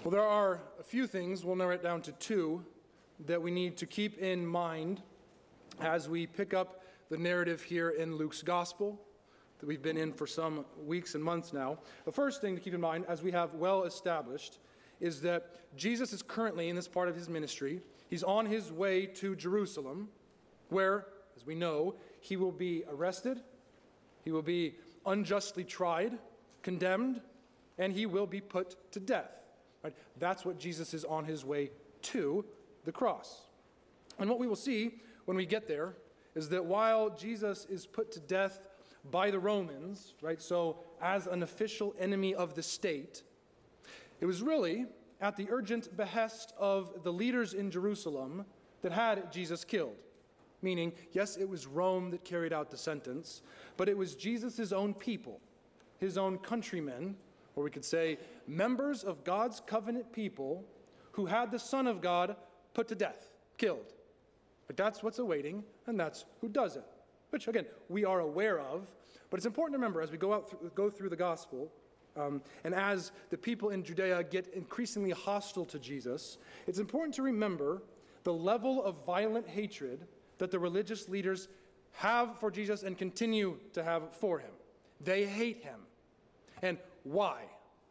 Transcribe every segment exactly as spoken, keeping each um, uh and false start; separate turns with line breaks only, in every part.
Well, there are a few things, we'll narrow it down to two, that we need to keep in mind as we pick up the narrative here in Luke's gospel that we've been in for some weeks and months now. The first thing to keep in mind, as we have well established, is that Jesus is currently in this part of his ministry. He's on his way to Jerusalem, where, as we know, he will be arrested, he will be unjustly tried, condemned, and he will be put to death. Right? That's what Jesus is on his way to, the cross. And what we will see when we get there is that while Jesus is put to death by the Romans, right, so as an official enemy of the state, it was really at the urgent behest of the leaders in Jerusalem that had Jesus killed. Meaning, yes, it was Rome that carried out the sentence, but it was Jesus' own people, his own countrymen, or we could say members of God's covenant people who had the Son of God put to death, killed. But that's what's awaiting, and that's who does it. Which, again, we are aware of, but it's important to remember as we go out th- go through the gospel, um, and as the people in Judea get increasingly hostile to Jesus, it's important to remember the level of violent hatred that the religious leaders have for Jesus and continue to have for him. They hate him. And why?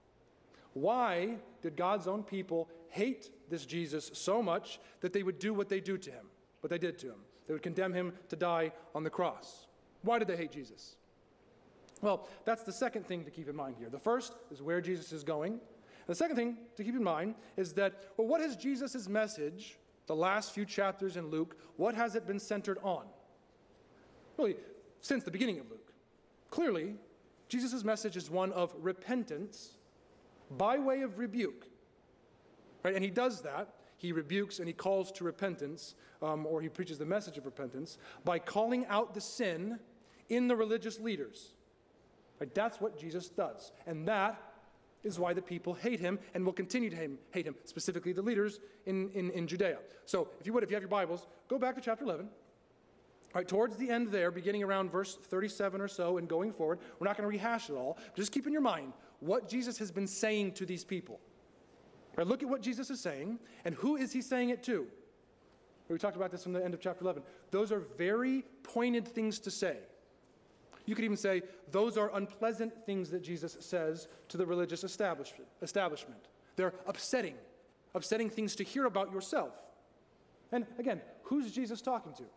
Why did God's own people hate this Jesus so much that they would do what they do to him, what they did to him? They would condemn him to die on the cross. Why did they hate Jesus? Well, that's the second thing to keep in mind here. The first is where Jesus is going. The second thing to keep in mind is that, well, what has Jesus' message, the last few chapters in Luke, what has it been centered on? Really, since the beginning of Luke. Clearly, Jesus' message is one of repentance by way of rebuke. Right? And he does that. He rebukes and he calls to repentance, um, or he preaches the message of repentance, by calling out the sin in the religious leaders. Right? That's what Jesus does. And that is why the people hate him and will continue to hate him, hate him specifically the leaders in, in, in Judea. So if you would, if you have your Bibles, go back to chapter eleven. All right, towards the end there, beginning around verse thirty-seven or so and going forward, we're not going to rehash it all, but just keep in your mind what Jesus has been saying to these people. Right, look at what Jesus is saying, and who is he saying it to? We talked about this from the end of chapter eleven. Those are very pointed things to say. You could even say those are unpleasant things that Jesus says to the religious establishment. establishment. They're upsetting, upsetting things to hear about yourself. And again, who's Jesus talking to?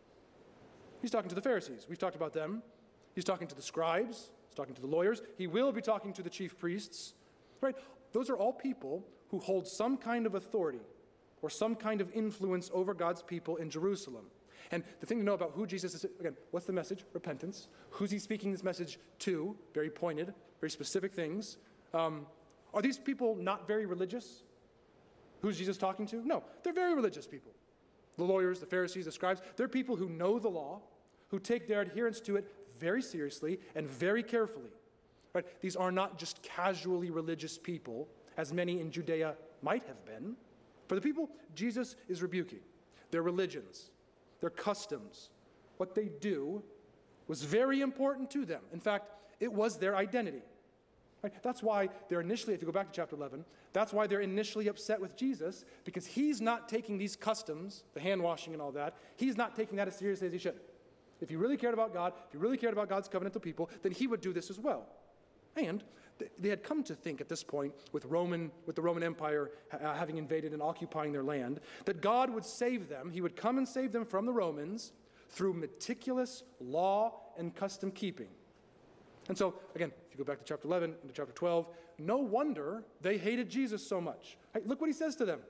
He's talking to the Pharisees. We've talked about them. He's talking to the scribes. He's talking to the lawyers. He will be talking to the chief priests. Right? Those are all people who hold some kind of authority or some kind of influence over God's people in Jerusalem. And the thing to know about who Jesus is, again, what's the message? Repentance. Who's he speaking this message to? Very pointed, very specific things. Um, are these people not very religious? Who's Jesus talking to? No, they're very religious people. The lawyers, the Pharisees, the scribes, they're people who know the law, who take their adherence to it very seriously and very carefully. Right? These are not just casually religious people, as many in Judea might have been. For the people Jesus is rebuking, their religions, their customs, what they do was very important to them. In fact, it was their identity. Right? That's why they're initially, if you go back to chapter eleven, that's why they're initially upset with Jesus, because he's not taking these customs, the hand washing and all that, he's not taking that as seriously as he should. If he really cared about God, if he really cared about God's covenantal people, then he would do this as well. And they had come to think at this point, with Roman, with the Roman Empire uh, having invaded and occupying their land, that God would save them, he would come and save them from the Romans through meticulous law and custom keeping. And so, again, if you go back to chapter eleven, into chapter twelve, no wonder they hated Jesus so much. Hey, look what he says to them.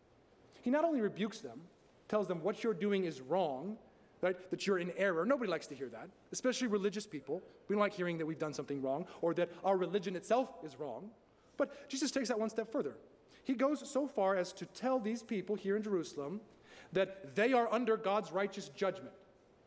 He not only rebukes them, tells them what you're doing is wrong, right, that you're in error. Nobody likes to hear that, especially religious people. We don't like hearing that we've done something wrong or that our religion itself is wrong. But Jesus takes that one step further. He goes so far as to tell these people here in Jerusalem that they are under God's righteous judgment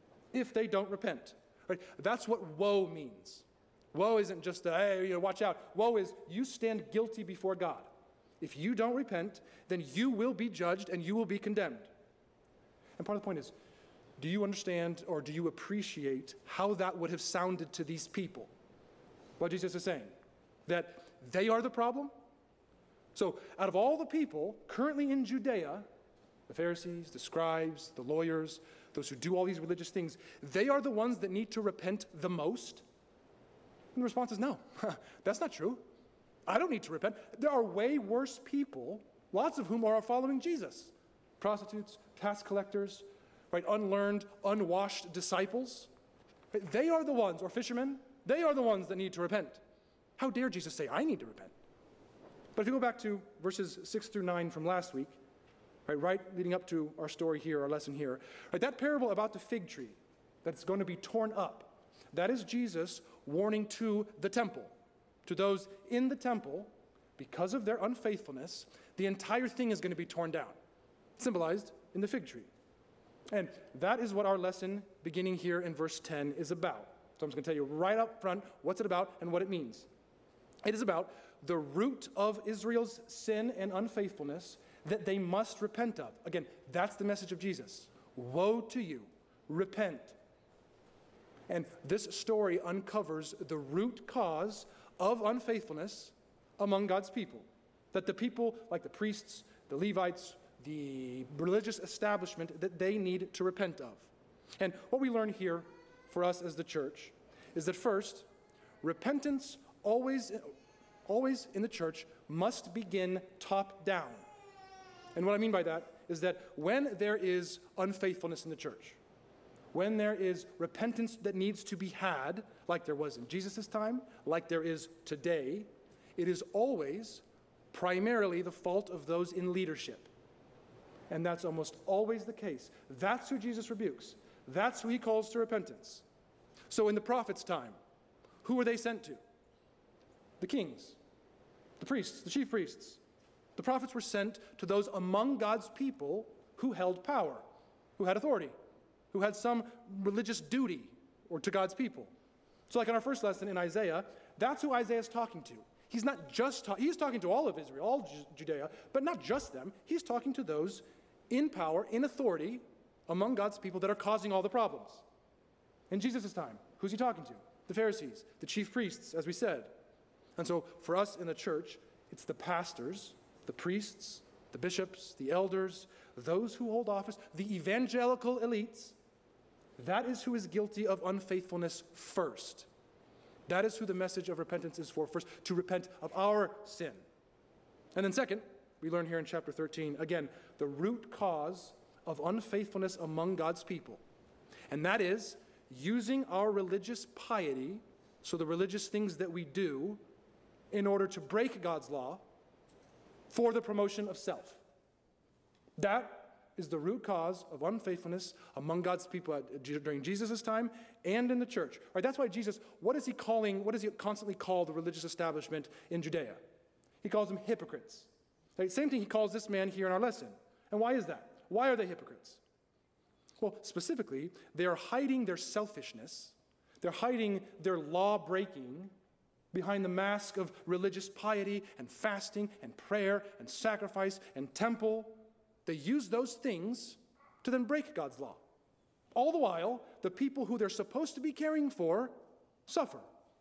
if they don't repent. Right? That's what woe means. Woe isn't just, a, hey, you know, watch out. Woe is you stand guilty before God. If you don't repent, then you will be judged and you will be condemned. And part of the point is, do you understand or do you appreciate how that would have sounded to these people? What Jesus is saying, that they are the problem, So out of all the people currently in Judea, the Pharisees, the scribes, the lawyers, those who do all these religious things, they are the ones that need to repent the most? And the response is no. That's not true. I don't need to repent. There are way worse people, lots of whom are following Jesus. Prostitutes, tax collectors, right, unlearned, unwashed disciples. They are the ones, or fishermen, they are the ones that need to repent. How dare Jesus say, I need to repent? But if you go back to verses six through nine from last week, right, right leading up to our story here, our lesson here, right, that parable about the fig tree that's going to be torn up, that is Jesus warning to the temple, to those in the temple, because of their unfaithfulness, the entire thing is going to be torn down, symbolized in the fig tree. And that is what our lesson beginning here in verse ten is about. So I'm just going to tell you right up front what's it about and what it means. It is about the root of Israel's sin and unfaithfulness that they must repent of. Again, that's the message of Jesus. Woe to you, repent. And this story uncovers the root cause of unfaithfulness among God's people. That the people, like the priests, the Levites, the religious establishment, that they need to repent of. And what we learn here for us as the church is that first, repentance always, always in the church must begin top down. And what I mean by that is that when there is unfaithfulness in the church, when there is repentance that needs to be had, like there was in Jesus' time, like there is today, it is always primarily the fault of those in leadership. And that's almost always the case. That's who Jesus rebukes. That's who he calls to repentance. So in the prophets' time, who were they sent to? The kings, the priests, the chief priests. The prophets were sent to those among God's people who held power, who had authority, who had some religious duty or to God's people. So like in our first lesson in Isaiah, that's who Isaiah is talking to. He's not just talking, he's talking to all of Israel, all Ju- Judea, but not just them. He's talking to those in power, in authority, among God's people that are causing all the problems. In Jesus' time, who's he talking to? The Pharisees, the chief priests, as we said. And so for us in the church, it's the pastors, the priests, the bishops, the elders, those who hold office, the evangelical elites. That is who is guilty of unfaithfulness first. That is who the message of repentance is for first, to repent of our sin. And then second, we learn here in chapter thirteen, again, the root cause of unfaithfulness among God's people. And that is using our religious piety, so the religious things that we do, in order to break God's law for the promotion of self. That is the root cause of unfaithfulness among God's people at, during Jesus' time and in the church. Right? That's why Jesus, what is he calling, what does he constantly call the religious establishment in Judea? He calls them hypocrites. Right? Same thing he calls this man here in our lesson. And why is that? Why are they hypocrites? Well, specifically, they are hiding their selfishness. They're hiding their law-breaking behind the mask of religious piety and fasting and prayer and sacrifice and temple. They use those things to then break God's law. All the while, the people who they're supposed to be caring for suffer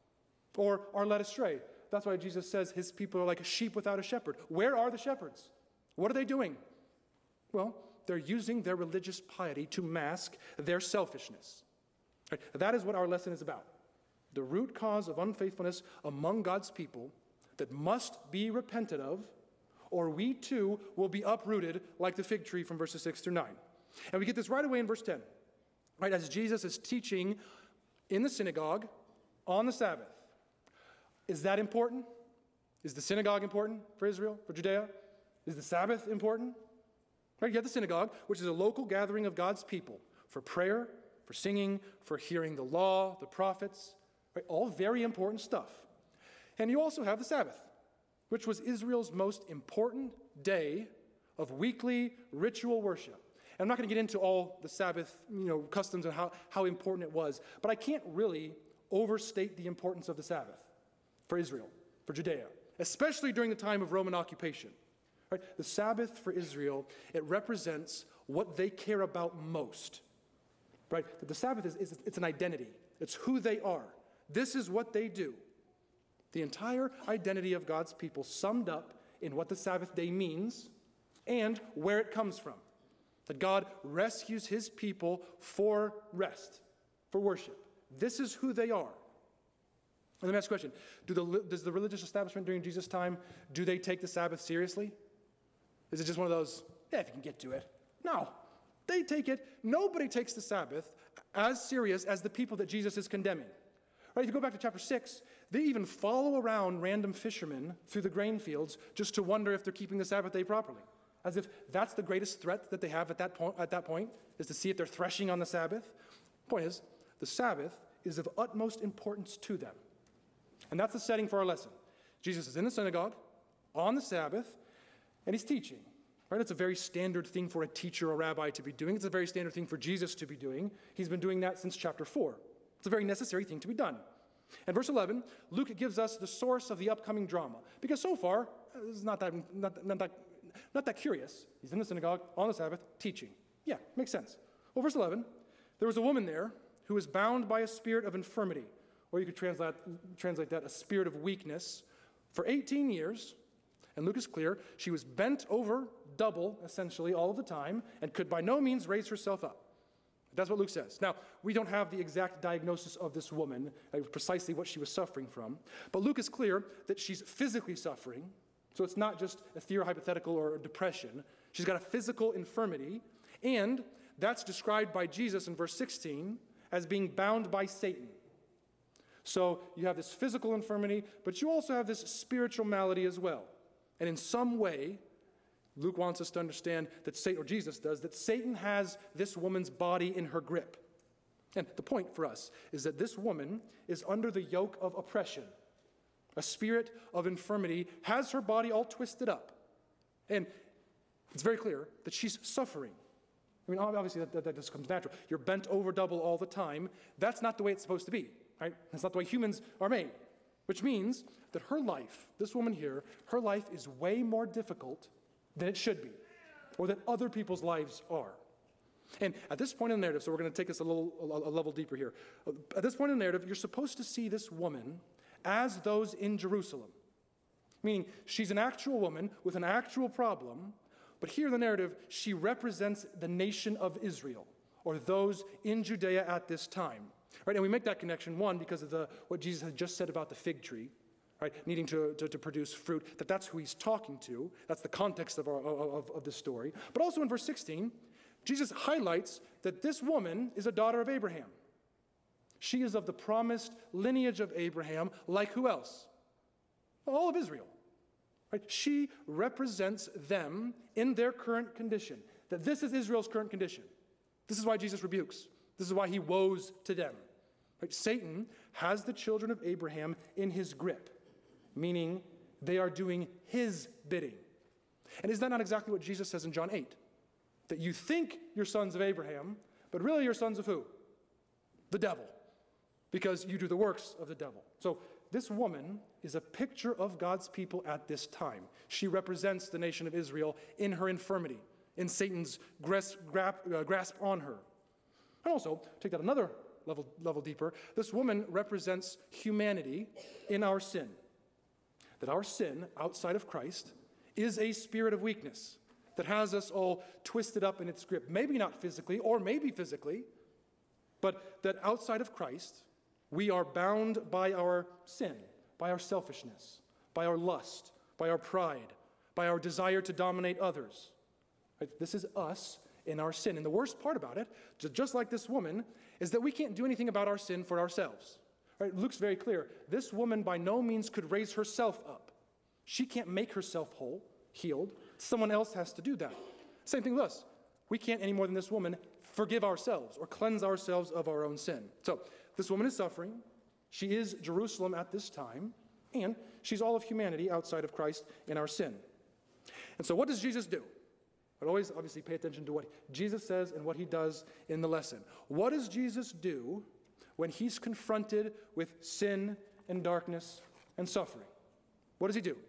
or are led astray. That's why Jesus says his people are like a sheep without a shepherd. Where are the shepherds? What are they doing? Well, they're using their religious piety to mask their selfishness. Right? That is what our lesson is about. The root cause of unfaithfulness among God's people that must be repented of, or we too will be uprooted like the fig tree from verses six through nine. And we get this right away in verse ten. Right, as Jesus is teaching in the synagogue on the Sabbath. Is that important? Is the synagogue important for Israel, for Judea? Is the Sabbath important? Right, you have the synagogue, which is a local gathering of God's people for prayer, for singing, for hearing the law, the prophets, right, all very important stuff. And you also have the Sabbath, which was Israel's most important day of weekly ritual worship. And I'm not going to get into all the Sabbath, you know, customs and how, how important it was, but I can't really overstate the importance of the Sabbath for Israel, for Judea, especially during the time of Roman occupation. Right? The Sabbath for Israel, it represents what they care about most. Right? The Sabbath is, is it's an identity. It's who they are. This is what they do. The entire identity of God's people summed up in what the Sabbath day means and where it comes from. That God rescues his people for rest, for worship. This is who they are. And let me ask a question. Do the, does the religious establishment during Jesus' time, do they take the Sabbath seriously? Is it just one of those, yeah, if you can get to it? No. They take it. Nobody takes the Sabbath as serious as the people that Jesus is condemning. Right, if you go back to chapter six, they even follow around random fishermen through the grain fields just to wonder if they're keeping the Sabbath day properly. As if that's the greatest threat that they have at that point, at that point is to see if they're threshing on the Sabbath. Point is, the Sabbath is of utmost importance to them. And that's the setting for our lesson. Jesus is in the synagogue on the Sabbath, and he's teaching. Right? It's a very standard thing for a teacher or rabbi to be doing. It's a very standard thing for Jesus to be doing. He's been doing that since chapter four. It's a very necessary thing to be done. And verse eleven, Luke gives us the source of the upcoming drama. Because so far, it's not that, not, not, that, not that curious. He's in the synagogue on the Sabbath teaching. Yeah, makes sense. Well, verse eleven, there was a woman there who was bound by a spirit of infirmity, or you could translate, translate that, a spirit of weakness, for eighteen years. And Luke is clear, she was bent over double, essentially, all of the time, and could by no means raise herself up. That's what Luke says. Now, we don't have the exact diagnosis of this woman, like precisely what she was suffering from, but Luke is clear that she's physically suffering, so it's not just a theoryhypothetical or a depression. She's got a physical infirmity, and that's described by Jesus in verse sixteen as being bound by Satan. So you have this physical infirmity, but you also have this spiritual malady as well. And in some way, Luke wants us to understand that Satan, or Jesus does, that Satan has this woman's body in her grip. And the point for us is that this woman is under the yoke of oppression. A spirit of infirmity has her body all twisted up. And it's very clear that she's suffering. I mean, obviously that, that, that just comes natural. You're bent over double all the time. That's not the way it's supposed to be, right? That's not the way humans are made. Which means that her life, this woman here, her life is way more difficult than it should be, or that other people's lives are. And at this point in the narrative, so we're going to take this a little a level deeper here. At this point in the narrative, you're supposed to see this woman as those in Jerusalem. Meaning, she's an actual woman with an actual problem, but here in the narrative, she represents the nation of Israel, or those in Judea at this time. Right, and we make that connection, one, because of the what Jesus had just said about the fig tree, right, needing to, to, to produce fruit, that that's who he's talking to. That's the context of, our, of, of this story. But also in verse sixteen, Jesus highlights that this woman is a daughter of Abraham. She is of the promised lineage of Abraham, like who else? All of Israel. Right? She represents them in their current condition, that this is Israel's current condition. This is why Jesus rebukes. This is why he woes to them. Right? Satan has the children of Abraham in his grip, meaning they are doing his bidding. And is that not exactly what Jesus says in John eight? That you think you're sons of Abraham, but really you're sons of who? The devil, because you do the works of the devil. So this woman is a picture of God's people at this time. She represents the nation of Israel in her infirmity, in Satan's grasp, grasp on her. And also, take that another level, level deeper, this woman represents humanity in our sin. That our sin, outside of Christ, is a spirit of weakness that has us all twisted up in its grip. Maybe not physically, or maybe physically, but that outside of Christ, we are bound by our sin, by our selfishness, by our lust, by our pride, by our desire to dominate others. Right? This is us in our sin. And the worst part about it, just like this woman, is that we can't do anything about our sin for ourselves. Right? Luke's very clear. This woman by no means could raise herself up. She can't make herself whole, healed. Someone else has to do that. Same thing with us. We can't any more than this woman forgive ourselves or cleanse ourselves of our own sin. So this woman is suffering. She is Jerusalem at this time, and she's all of humanity outside of Christ in our sin. And so what does Jesus do? But always, obviously, pay attention to what Jesus says and what he does in the lesson. What does Jesus do when he's confronted with sin and darkness and suffering? What does he do?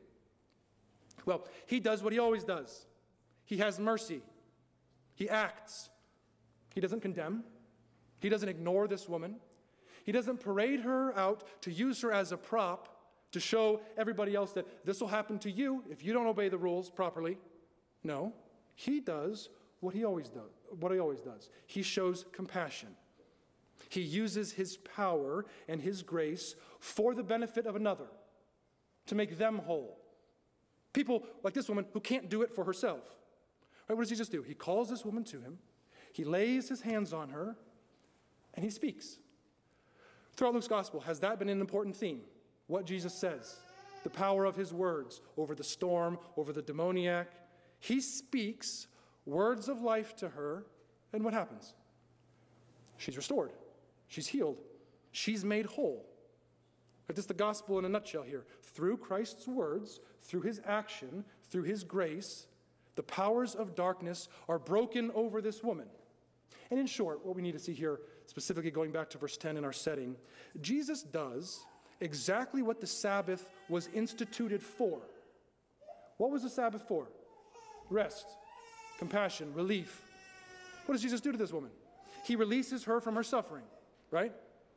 Well, he does what he always does. He has mercy. He acts. He doesn't condemn. He doesn't ignore this woman. He doesn't parade her out to use her as a prop to show everybody else that this will happen to you if you don't obey the rules properly. No, he does what he always does, what he always does. He shows compassion. He uses his power and his grace for the benefit of another, to make them whole. People like this woman who can't do it for herself. Right, what does Jesus do? He calls this woman to him, he lays his hands on her, and he speaks. Throughout Luke's gospel, has that been an important theme? What Jesus says, the power of his words over the storm, over the demoniac. He speaks words of life to her, and what happens? She's restored. She's healed. She's made whole. But this is the gospel in a nutshell here. Through Christ's words, through his action, through his grace, the powers of darkness are broken over this woman. And in short, what we need to see here, specifically going back to verse ten in our setting, Jesus does exactly what the Sabbath was instituted for. What was the Sabbath for? Rest, compassion, relief. What does Jesus do to this woman? He releases her from her suffering, right?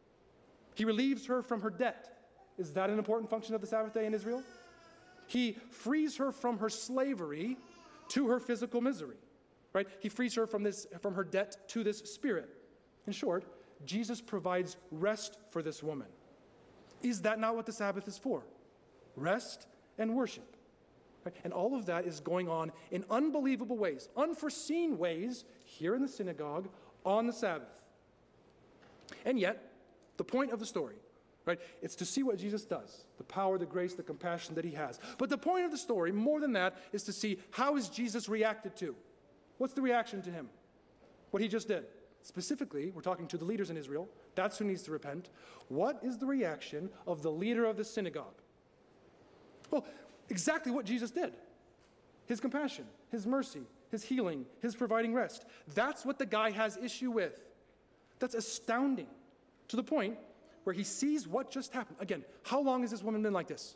He relieves her from her debt. Is that an important function of the Sabbath day in Israel? He frees her from her slavery to her physical misery, right? He frees her from this, from her debt to this spirit. In short, Jesus provides rest for this woman. Is that not what the Sabbath is for? Rest and worship. Right? And all of that is going on in unbelievable ways, unforeseen ways, here in the synagogue on the Sabbath. And yet, the point of the story, right, it's to see what Jesus does, the power, the grace, the compassion that he has. But the point of the story, more than that, is to see how is Jesus reacted to. What's the reaction to him? What he just did. Specifically, we're talking to the leaders in Israel. That's who needs to repent. What is the reaction of the leader of the synagogue? Well, exactly what Jesus did. His compassion, his mercy, his healing, his providing rest. That's what the guy has issue with. That's astounding, to the point where he sees what just happened. Again, how long has this woman been like this?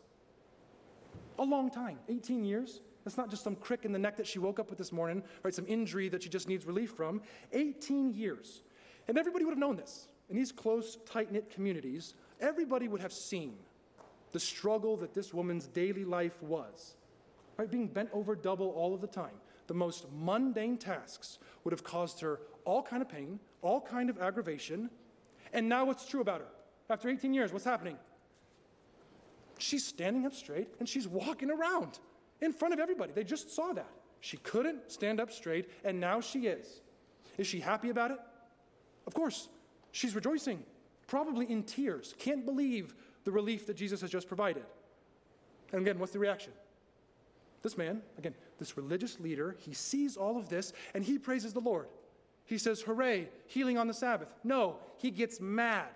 A long time, eighteen years. That's not just some crick in the neck that she woke up with this morning, right? Some injury that she just needs relief from. eighteen years. And everybody would have known this. In these close, tight-knit communities, everybody would have seen the struggle that this woman's daily life was, right? Being bent over double all of the time. The most mundane tasks would have caused her all kind of pain, all kind of aggravation. And now what's true about her? After eighteen years, what's happening? She's standing up straight and she's walking around in front of everybody. They just saw that. She couldn't stand up straight, and now she is. Is she happy about it? Of course. She's rejoicing, probably in tears. Can't believe the relief that Jesus has just provided. And again, what's the reaction? This man, again, this religious leader, he sees all of this, and he praises the Lord. He says, hooray, healing on the Sabbath. No, he gets mad.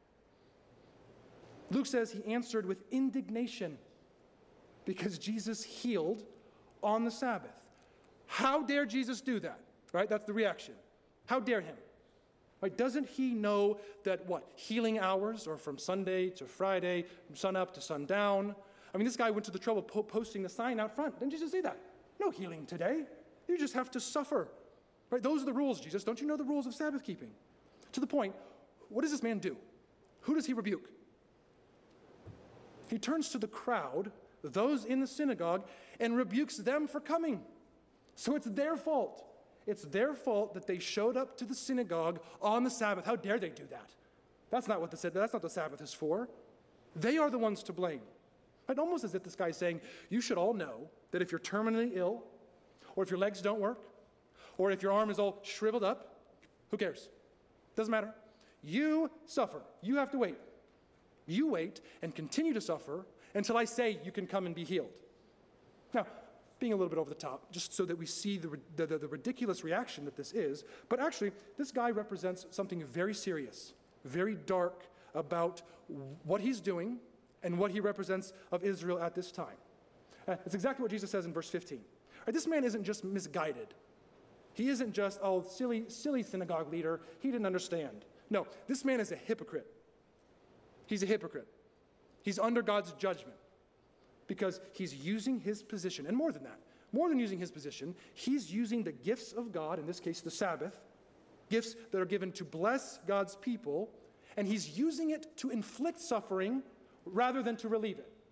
Luke says he answered with indignation because Jesus healed on the Sabbath. How dare Jesus do that? Right? That's the reaction. How dare him? Right? Doesn't he know that what? Healing hours are from Sunday to Friday, from sun up to sundown. I mean, this guy went to the trouble of po- posting the sign out front. Didn't Jesus say that? No healing today. You just have to suffer. Right? Those are the rules, Jesus. Don't you know the rules of Sabbath keeping? To the point, what does this man do? Who does he rebuke? He turns to the crowd, those in the synagogue, and rebukes them for coming. So it's their fault. It's their fault that they showed up to the synagogue on the Sabbath. How dare they do that? That's not what the, that's not what the Sabbath is for. They are the ones to blame. Right? Almost as if this guy's saying, you should all know that if you're terminally ill, or if your legs don't work, or if your arm is all shriveled up, who cares? Doesn't matter. You suffer. You have to wait. You wait and continue to suffer until I say you can come and be healed. Now, being a little bit over the top, just so that we see the, the, the ridiculous reaction that this is, but actually, this guy represents something very serious, very dark about what he's doing and what he represents of Israel at this time. Uh, it's exactly what Jesus says in verse fifteen. Right, this man isn't just misguided. He isn't just, oh, silly, silly synagogue leader. He didn't understand. No, this man is a hypocrite. He's a hypocrite. He's under God's judgment because he's using his position, and more than that, more than using his position, he's using the gifts of God, in this case the Sabbath, gifts that are given to bless God's people, and he's using it to inflict suffering rather than to relieve it.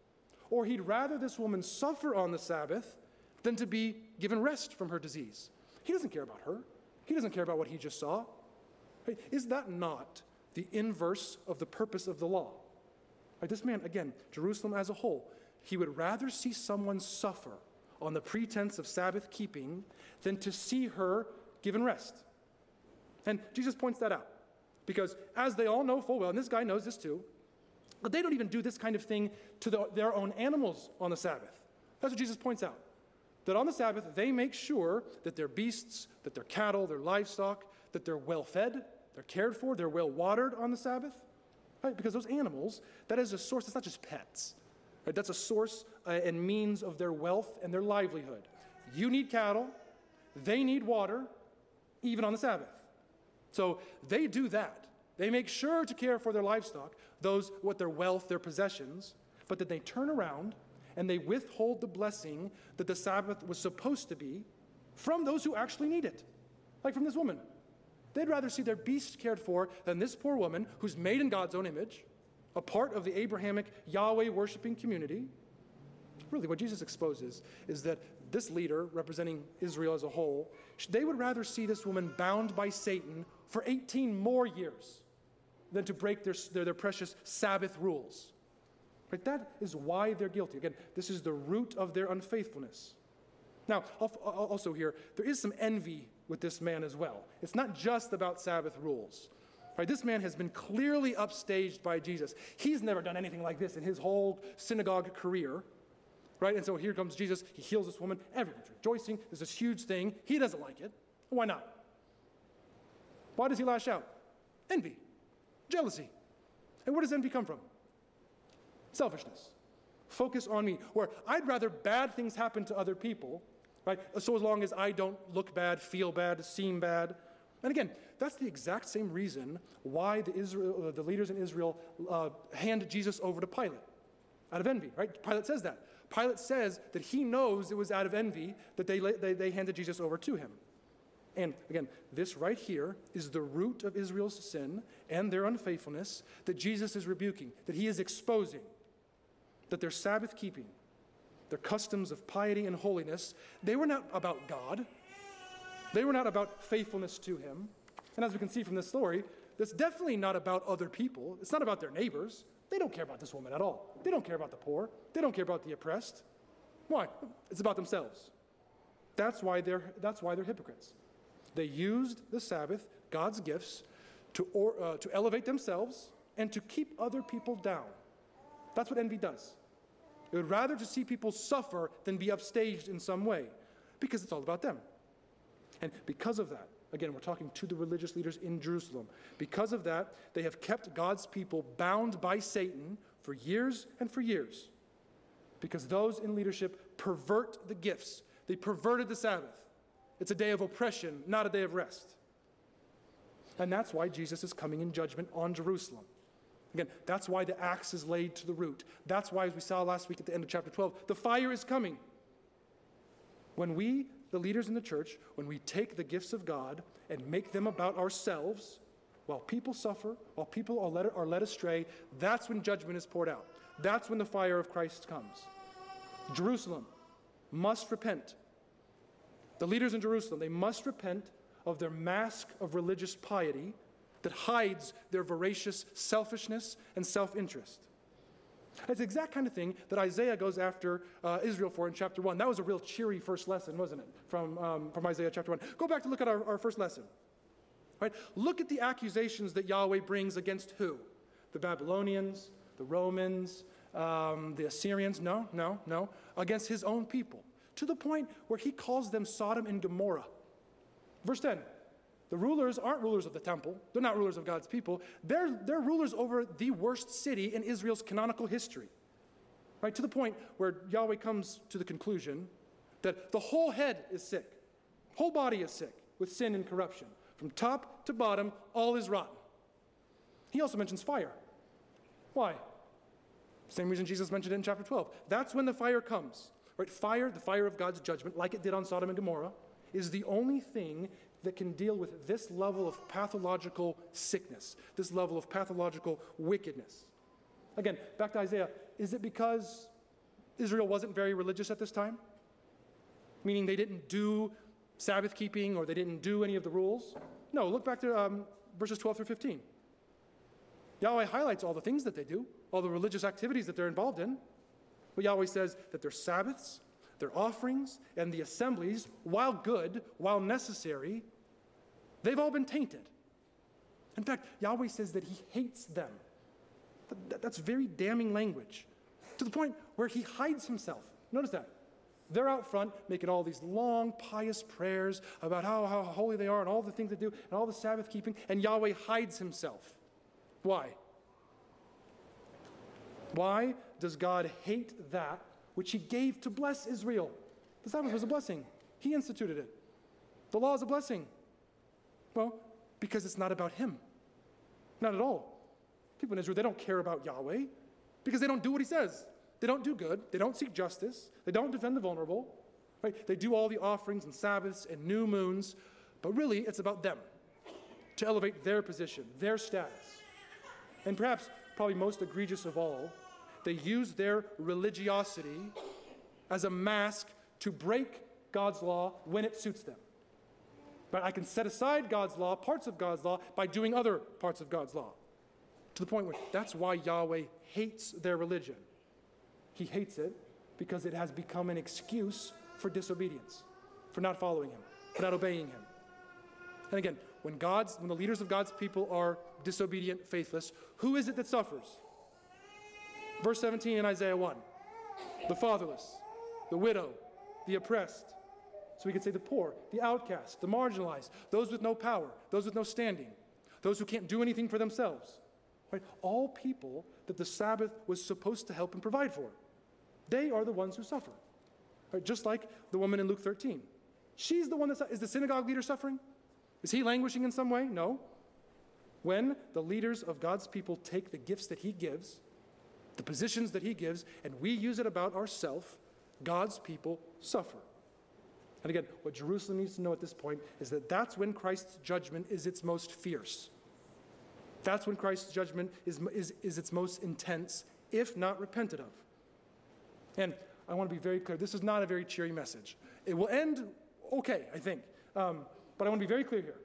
or he'd rather this woman suffer on the Sabbath than to be given rest from her disease. He doesn't care about her. He doesn't care about what he just saw. Right? Is that not the inverse of the purpose of the law? Right? This man, again, Jerusalem as a whole, he would rather see someone suffer on the pretense of Sabbath keeping than to see her given rest. And Jesus points that out because as they all know full well, and this guy knows this too, but they don't even do this kind of thing to the, their own animals on the Sabbath. That's what Jesus points out. That on the Sabbath, they make sure that their beasts, that their cattle, their livestock, that they're well fed, they're cared for, they're well watered on the Sabbath. Right? Because those animals, that is a source, it's not just pets. Right? That's a source uh, and means of their wealth and their livelihood. You need cattle, they need water, even on the Sabbath. So they do that. They make sure to care for their livestock, those, what their wealth, their possessions, but then they turn around and they withhold the blessing that the Sabbath was supposed to be from those who actually need it. Like from this woman. They'd rather see their beasts cared for than this poor woman who's made in God's own image, a part of the Abrahamic Yahweh-worshiping community. Really, what Jesus exposes is that this leader, representing Israel as a whole, they would rather see this woman bound by Satan for eighteen more years than to break their, their, their precious Sabbath rules. Right? That is why they're guilty. Again, this is the root of their unfaithfulness. Now, also here, there is some envy with this man as well. It's not just about Sabbath rules. Right? This man has been clearly upstaged by Jesus. He's never done anything like this in his whole synagogue career. Right? And so here comes Jesus. He heals this woman. Everyone's rejoicing. There's this huge thing. He doesn't like it. Why not? Why does he lash out? Envy. Jealousy. And where does envy come from? Selfishness. Focus on me. Or I'd rather bad things happen to other people, right? So as long as I don't look bad, feel bad, seem bad. And again, that's the exact same reason why the, Israel, uh, the leaders in Israel uh, hand Jesus over to Pilate, out of envy, right? Pilate says that. Pilate says that he knows it was out of envy that they, they, they handed Jesus over to him. And again, this right here is the root of Israel's sin and their unfaithfulness that Jesus is rebuking, that he is exposing, that their Sabbath keeping, their customs of piety and holiness, they were not about God. They were not about faithfulness to him. And as we can see from this story, it's definitely not about other people. It's not about their neighbors. They don't care about this woman at all. They don't care about the poor. They don't care about the oppressed. Why? It's about themselves. That's why they're, that's why they're hypocrites. They used the Sabbath, God's gifts, to, or, uh, to elevate themselves and to keep other people down. That's what envy does. It would rather to see people suffer than be upstaged in some way, because it's all about them. And because of that, again, we're talking to the religious leaders in Jerusalem. Because of that, they have kept God's people bound by Satan for years and for years. Because those in leadership pervert the gifts. They perverted the Sabbath. It's a day of oppression, not a day of rest. And that's why Jesus is coming in judgment on Jerusalem. Again, that's why the axe is laid to the root. That's why, as we saw last week at the end of chapter twelve, the fire is coming. When we, the leaders in the church, when we take the gifts of God and make them about ourselves, while people suffer, while people are led, are led astray, that's when judgment is poured out. That's when the fire of Christ comes. Jerusalem must repent. The leaders in Jerusalem, they must repent of their mask of religious piety that hides their voracious selfishness and self-interest. It's the exact kind of thing that Isaiah goes after uh, Israel for in chapter one. That was a real cheery first lesson, wasn't it, from, um, from Isaiah chapter one. Go back to look at our, our first lesson. Right? Look at the accusations that Yahweh brings against who? The Babylonians, the Romans, um, the Assyrians. No, no, no. Against his own people. To the point where he calls them Sodom and Gomorrah. Verse ten. The rulers aren't rulers of the temple. They're not rulers of God's people. They're, they're rulers over the worst city in Israel's canonical history. Right? To the point where Yahweh comes to the conclusion that the whole head is sick. Whole body is sick with sin and corruption. From top to bottom, all is rotten. He also mentions fire. Why? Same reason Jesus mentioned it in chapter twelve. That's when the fire comes. Right? Fire, the fire of God's judgment, like it did on Sodom and Gomorrah, is the only thing that can deal with this level of pathological sickness, this level of pathological wickedness. Again, back to Isaiah. Is it because Israel wasn't very religious at this time, meaning they didn't do Sabbath keeping or they didn't do any of the rules. No, look back to um, verses twelve through fifteen. Yahweh highlights all the things that they do, all the religious activities that they're involved in. But Yahweh says that their Sabbaths, their offerings, and the assemblies, while good, while necessary, they've all been tainted. In fact, Yahweh says that he hates them. That's very damning language, to the point where he hides himself. Notice that. They're out front making all these long, pious prayers about how, how holy they are and all the things they do and all the Sabbath keeping, and Yahweh hides himself. Why? Why does God hate that which he gave to bless Israel? The Sabbath was a blessing. He instituted it. The law is a blessing. Well, because it's not about him. Not at all. People in Israel, they don't care about Yahweh because they don't do what he says. They don't do good. They don't seek justice. They don't defend the vulnerable. Right? They do all the offerings and Sabbaths and new moons, but really it's about them, to elevate their position, their status. And perhaps, probably most egregious of all, they use their religiosity as a mask to break God's law when it suits them. But I can set aside God's law, parts of God's law, by doing other parts of God's law. To the point where that's why Yahweh hates their religion. He hates it because it has become an excuse for disobedience, for not following him, for not obeying him. And again, when God's, when the leaders of God's people are disobedient, faithless, who is it that suffers? Verse seventeen in Isaiah one, the fatherless, the widow, the oppressed. So we could say the poor, the outcast, the marginalized, those with no power, those with no standing, those who can't do anything for themselves. Right? All people that the Sabbath was supposed to help and provide for. They are the ones who suffer. Right? Just like the woman in Luke thirteen. She's the one that is the synagogue leader suffering? Is he languishing in some way? No. When the leaders of God's people take the gifts that he gives, the positions that he gives, and we use it about ourselves, God's people suffer. And again, what Jerusalem needs to know at this point is that that's when Christ's judgment is its most fierce. That's when Christ's judgment is, is, is its most intense, if not repented of. And I want to be very clear, this is not a very cheery message. It will end okay, I think. Um, but I want to be very clear here.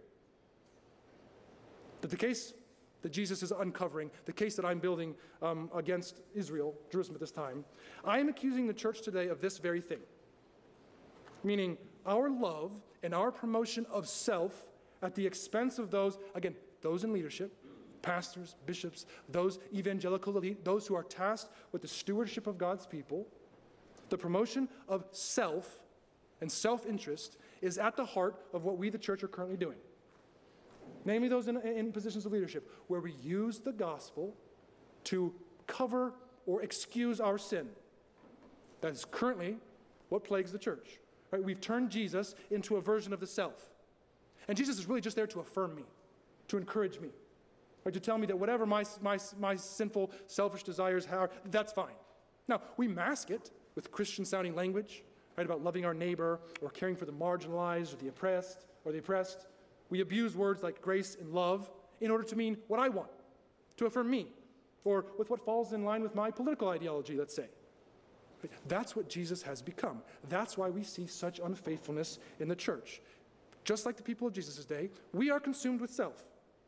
That the case that Jesus is uncovering, the case that I'm building um, against Israel, Jerusalem at this time, I am accusing the church today of this very thing. Meaning our love and our promotion of self at the expense of those, again, those in leadership, pastors, bishops, those evangelical elite, those who are tasked with the stewardship of God's people. The promotion of self and self-interest is at the heart of what we, the church, are currently doing. Namely those in, in positions of leadership, where we use the gospel to cover or excuse our sin. That is currently what plagues the church. Right? We've turned Jesus into a version of the self. And Jesus is really just there to affirm me, to encourage me, right? To tell me that whatever my, my, my sinful, selfish desires are, that's fine. Now, we mask it with Christian-sounding language, right, about loving our neighbor or caring for the marginalized or the oppressed or the oppressed. We abuse words like grace and love in order to mean what I want, to affirm me, or with what falls in line with my political ideology, let's say. That's what Jesus has become. That's why we see such unfaithfulness in the church. Just like the people of Jesus' day, we are consumed with self.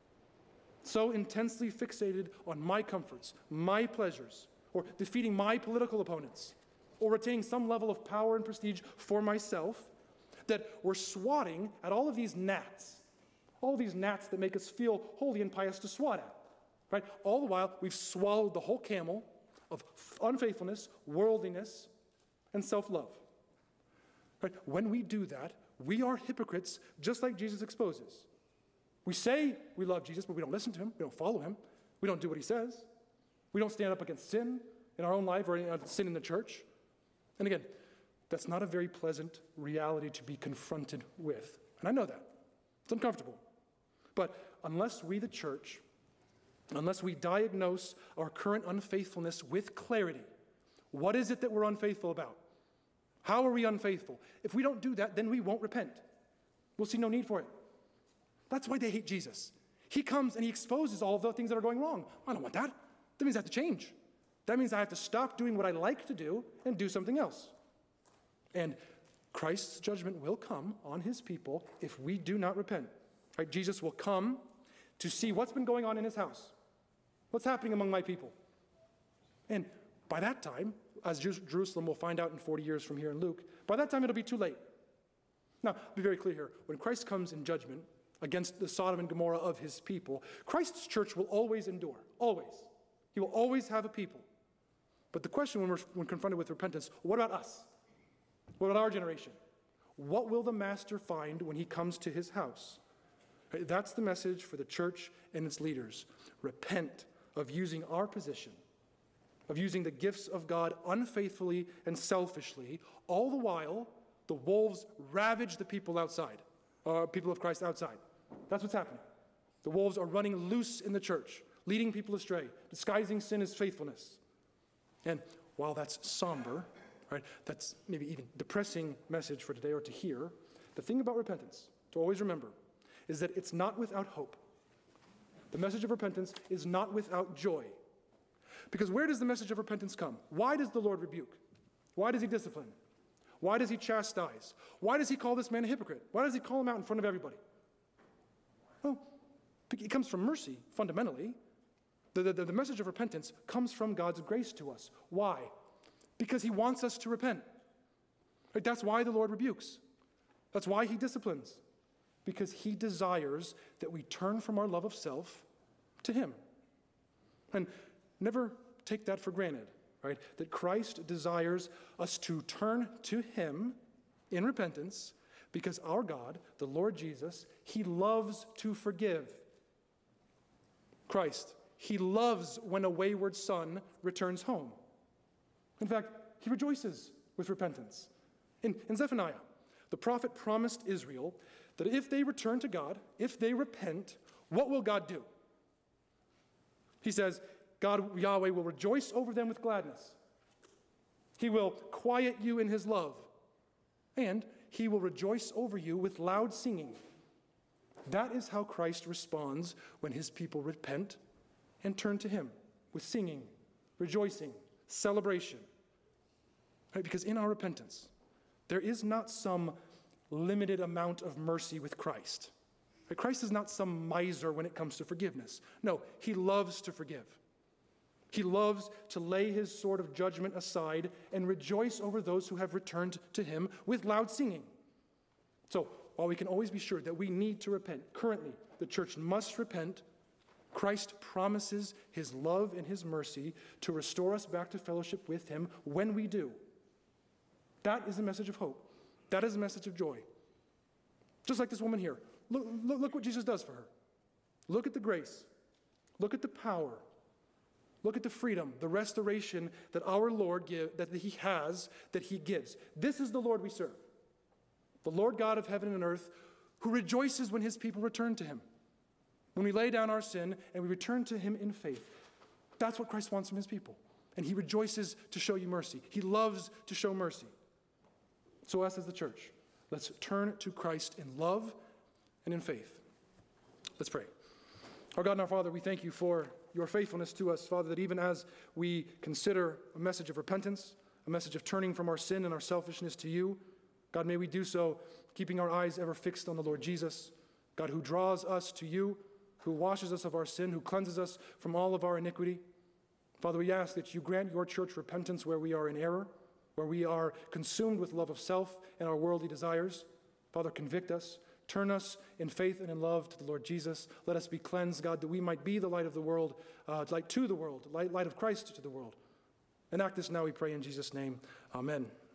So intensely fixated on my comforts, my pleasures, or defeating my political opponents, or retaining some level of power and prestige for myself, that we're swatting at all of these gnats, all of these gnats that make us feel holy and pious to swat at, right? All the while, we've swallowed the whole camel of unfaithfulness, worldliness, and self-love. Right? When we do that, we are hypocrites, just like Jesus exposes. We say we love Jesus, but we don't listen to him. We don't follow him. We don't do what he says. We don't stand up against sin in our own life or sin in the church. And again, that's not a very pleasant reality to be confronted with. And I know that. It's uncomfortable. But unless we, the church, unless we diagnose our current unfaithfulness with clarity, what is it that we're unfaithful about? How are we unfaithful? If we don't do that, then we won't repent. We'll see no need for it. That's why they hate Jesus. He comes and he exposes all of the things that are going wrong. I don't want that. That means I have to change. That means I have to stop doing what I like to do and do something else. And Christ's judgment will come on his people if we do not repent. Right? Jesus will come to see what's been going on in his house. What's happening among my people? And by that time, as Jerusalem will find out in forty years from here in Luke, by that time it'll be too late. Now, be very clear here. When Christ comes in judgment against the Sodom and Gomorrah of his people, Christ's church will always endure. Always. He will always have a people. But the question when we're when confronted with repentance, what about us? What about our generation? What will the master find when he comes to his house? Right, that's the message for the church and its leaders. Repent of using our position, of using the gifts of God unfaithfully and selfishly, all the while the wolves ravage the people outside, uh, people of Christ outside. That's what's happening. The wolves are running loose in the church, leading people astray, disguising sin as faithfulness. And while that's somber, right, that's maybe even depressing message for today or to hear, the thing about repentance, to always remember, is that it's not without hope. The message of repentance is not without joy. Because where does the message of repentance come? Why does the Lord rebuke? Why does he discipline? Why does he chastise? Why does he call this man a hypocrite? Why does he call him out in front of everybody? Well, it comes from mercy, fundamentally. The, the, the message of repentance comes from God's grace to us. Why? Because he wants us to repent. Right? That's why the Lord rebukes. That's why he disciplines. Because he desires that we turn from our love of self to him. And never take that for granted, right? That Christ desires us to turn to him in repentance because our God, the Lord Jesus, he loves to forgive. Christ, he loves when a wayward son returns home. In fact, he rejoices with repentance. In, in Zephaniah, the prophet promised Israel that if they return to God, if they repent, what will God do? He says, God, Yahweh, will rejoice over them with gladness. He will quiet you in his love. And he will rejoice over you with loud singing. That is how Christ responds when his people repent and turn to him, with singing, rejoicing, celebration. Right? Because in our repentance, there is not some limited amount of mercy with Christ. Right? Christ is not some miser when it comes to forgiveness. No, he loves to forgive. He loves to lay his sword of judgment aside and rejoice over those who have returned to him with loud singing. So, while we can always be sure that we need to repent, currently the church must repent, Christ promises his love and his mercy to restore us back to fellowship with him when we do. That is a message of hope. That is a message of joy. Just like this woman here. Look, look, look what Jesus does for her. Look at the grace. Look at the power. Look at the freedom, the restoration that our Lord give, that he has, that he gives. This is the Lord we serve. The Lord God of heaven and earth, who rejoices when his people return to him. When we lay down our sin and we return to him in faith. That's what Christ wants from his people. And he rejoices to show you mercy. He loves to show mercy. So us as the church, let's turn to Christ in love and in faith. Let's pray. Our God and our Father, we thank you for your faithfulness to us, Father, that even as we consider a message of repentance, a message of turning from our sin and our selfishness to you, God, may we do so keeping our eyes ever fixed on the Lord Jesus, God, who draws us to you, who washes us of our sin, who cleanses us from all of our iniquity. Father, we ask that you grant your church repentance where we are in error, where we are consumed with love of self and our worldly desires. Father, convict us. Turn us in faith and in love to the Lord Jesus. Let us be cleansed, God, that we might be the light of the world, uh, light to the world, light, light of Christ to the world. Enact this now, we pray in Jesus' name. Amen.